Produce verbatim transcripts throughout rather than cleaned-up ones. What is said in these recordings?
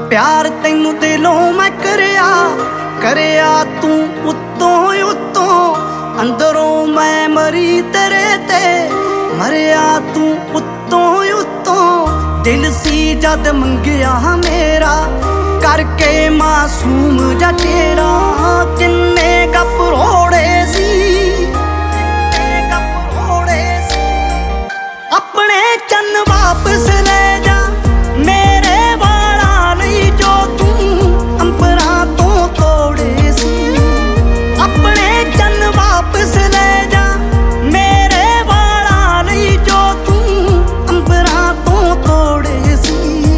प्यार तैनू दिलों मैं करिया करिया तू उत्तों उत्तों अंदरों मैं मरी तेरे ते मरिया तू उत्तों उत्तों दिल सी जद मंगिया मेरा करके मासूम जा तेरा किन्ने गप रोड़े सी गप रोड़े सी अपने चन्न वापस ले जा मेरे वाला नहीं जो तू अंबरा तो तोड़े सी अपने चन्न वापस ले जा मेरे वाला नहीं जो तू अंबरा तो तोड़े सी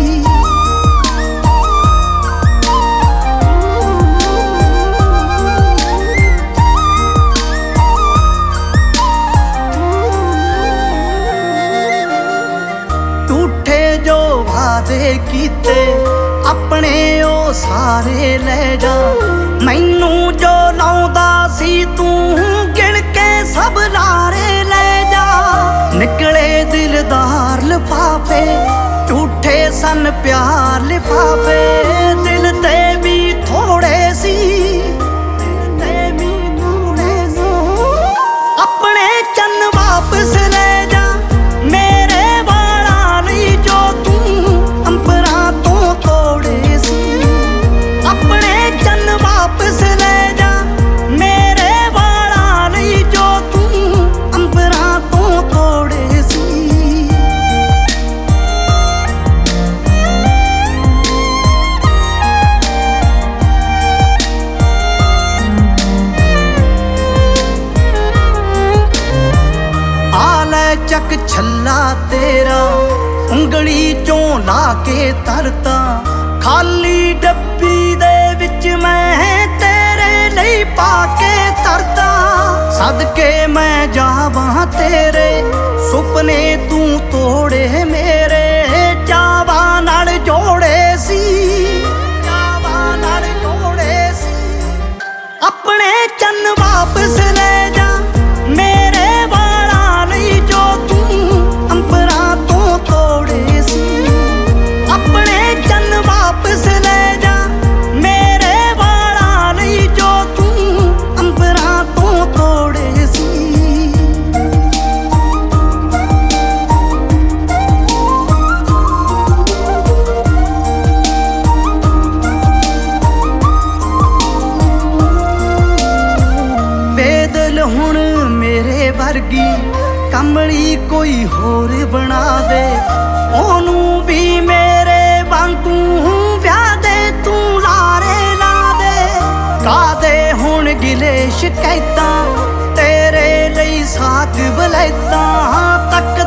जो वादे कीते अपने ओ सारे ले जा मैनू जो लाउंदा सी तू गिण के सब लारे ले जा निकले दिलदार लिफाफे झूठे सन प्यार लिफाफे दिल ते भी थोड़े सी दिल ते भी थोड़े सी अपने चन्न वापस ले जा मेरे वाला नहीं जो तू अंबरा तो तोड़े सी अपने चन्न वापस ले जा मेरे वाला नहीं जो तू अंबरा तो तोड़े सी आले चक छल्ला तेरा उंगली चों ला के तरता खाली डब्बी दे विच मैं तेरे लिए पाके तरता सदके मैं जावां तेरे सुपने तू तोड़े मेरे चावा नाल जोड़े सी चावा नाल जोड़े सी अपने चन्न वापस ले जा मेरे वाला नहीं जो तू अंबरा तो तोड़े सी अपने चन्न वापस ले जा मेरे वाला नहीं जो तू अंबरा तो तोड़े सी बेदल हुण मेरे वर्गी कमली कोई होर बना दे ओनू भी मेरे वांगू व्याह दे तू लारे ला दे कादे हुण गिले शिकायतां तेरे लिए साथ बलैतां तक